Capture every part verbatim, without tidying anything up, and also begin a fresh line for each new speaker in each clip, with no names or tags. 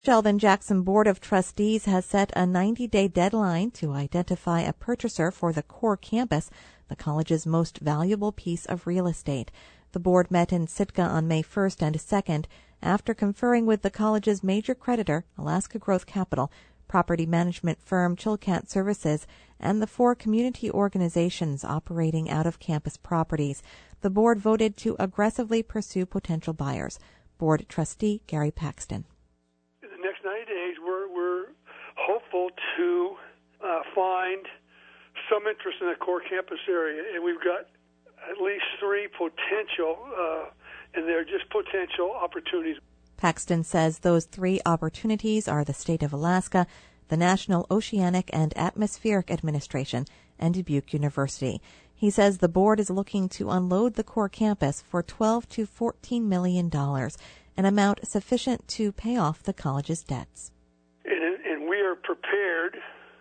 Sheldon Jackson Board of Trustees has set a ninety-day deadline to identify a purchaser for the core campus, the college's most valuable piece of real estate. The board met in Sitka on May first and second after conferring with the college's major creditor, Alaska Growth Capital, property management firm Chilcat Services, and the four community organizations operating out of campus properties. The board voted to aggressively pursue potential buyers. Board trustee Gary Paxton.
In the next ninety days, we're, we're hopeful to uh, find some interest in the core campus area, and we've got at least three potential, uh, and they're just potential opportunities.
Paxton says those three opportunities are the state of Alaska, the National Oceanic and Atmospheric Administration, and Dubuque University. He says the board is looking to unload the core campus for twelve to fourteen million dollars, an amount sufficient to pay off the college's debts.
And, and we are prepared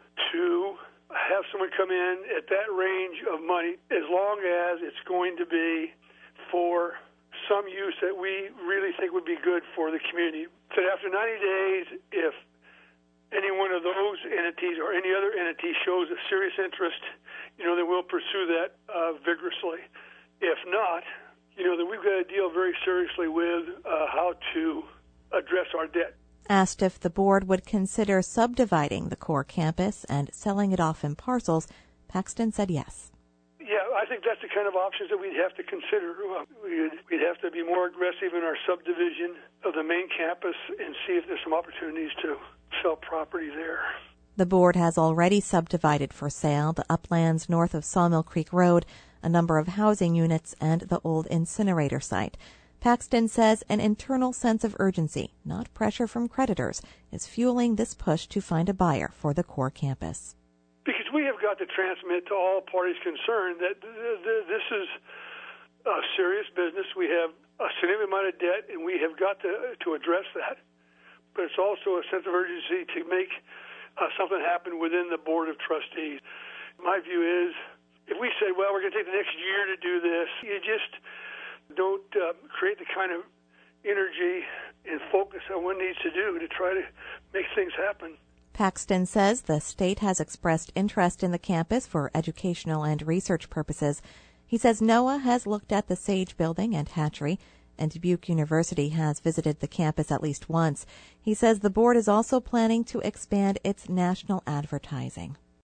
to have someone come in at that range of money as long as it's going to be for some use that we really think would be good for the community. So after ninety days, if any one of those entities or any other entity shows a serious interest, you know, then we'll pursue that uh, vigorously. If not, you know, then we've got to deal very seriously with uh, how to address our debt.
Asked if the board would consider subdividing the core campus and selling it off in parcels, Paxton said yes.
Yeah, I think that's the kind of options that we'd have to consider. We'd, we'd have to be more aggressive in our subdivision of the main campus and see if there's some opportunities to sell property there.
The board has already subdivided for sale the uplands north of Sawmill Creek Road, a number of housing units, and the old incinerator site. Paxton says an internal sense of urgency, not pressure from creditors, is fueling this push to find a buyer for the core campus.
Because we have got to transmit to all parties concerned that this is a serious business. We have a significant amount of debt, and we have got to, to address that. But it's also a sense of urgency to make uh, something happen within the Board of Trustees. My view is, if we say, well, we're going to take the next year to do this, you just don't uh, create the kind of energy and focus that one needs to do to try to make things happen.
Paxton says the state has expressed interest in the campus for educational and research purposes. He says NOAA has looked at the Sage Building and hatchery, and Dubuque University has visited the campus at least once. He says the board is also planning to expand its national advertising.